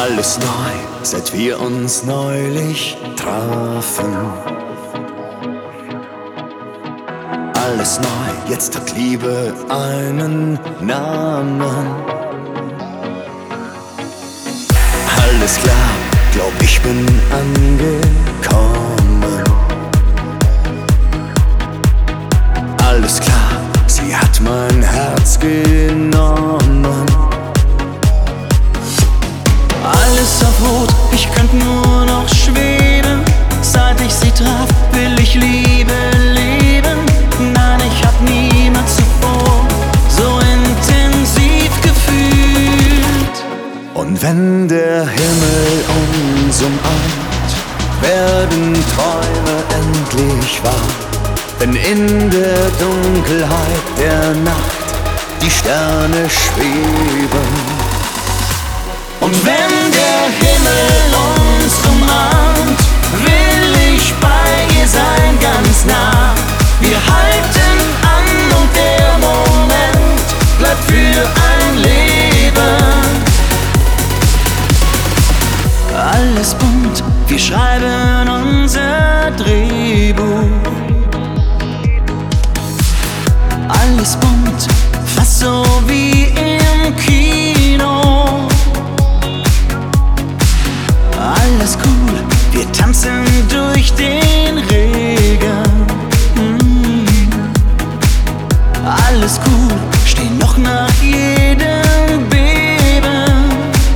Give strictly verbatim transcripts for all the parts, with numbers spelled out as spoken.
Alles neu, seit wir uns neulich trafen. Alles neu, jetzt hat Liebe einen Namen. Alles klar, glaub ich bin angekommen. Alles klar, sie hat mein Herz genommen. Alles auf Rot, ich könnt nur noch schweben. Seit ich sie traf, will ich Liebe leben. Nein, ich hab niemals zuvor so intensiv gefühlt. Und wenn der Himmel uns umarmt, werden Träume endlich wahr. Wenn in der Dunkelheit der Nacht die Sterne schweben. Und wenn der Himmel uns umarmt, will ich bei ihr sein, ganz nah. Wir halten an und der Moment bleibt für ein Leben. Alles bunt, wir schreiben unser Drehbuch. Alles bunt, fast so wie im Kino. Alles cool, wir tanzen durch den Regen. mm. Alles cool, stehen noch nach jedem Beben.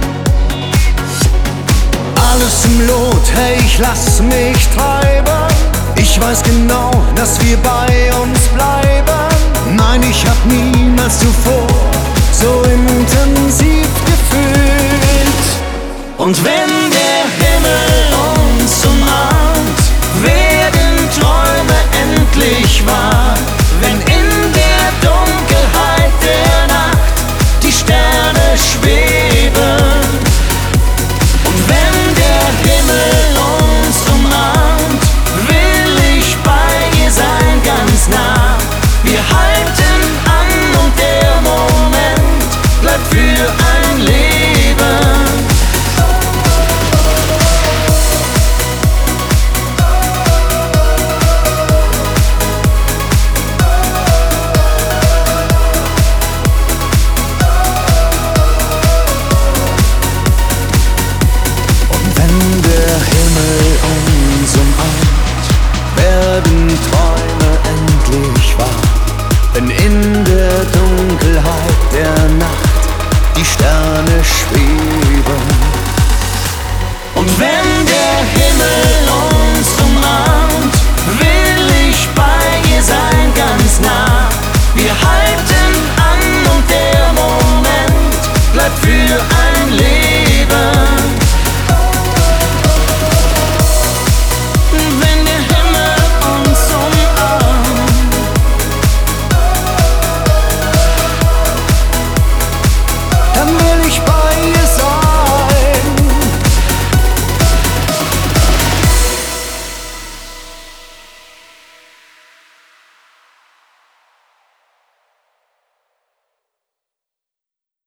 Alles im Lot, hey, ich lass mich treiben. Ich weiß genau, dass wir bei uns bleiben. Nein, ich hab niemals zuvor so intensiv gefühlt. Und wenn der Himmel uns umarmt, werden Träume endlich wahr. Wenn in der Dunkelheit der Nacht die Sterne schweben. Und wenn der Himmel uns umarmt, will ich bei ihr sein, ganz nah. Wir halten an und der Moment bleibt für ein Leben. Werden Träume endlich wahr, wenn in der Dunkelheit der Nacht die Sterne schweben. Und wenn der Himmel uns umarmt,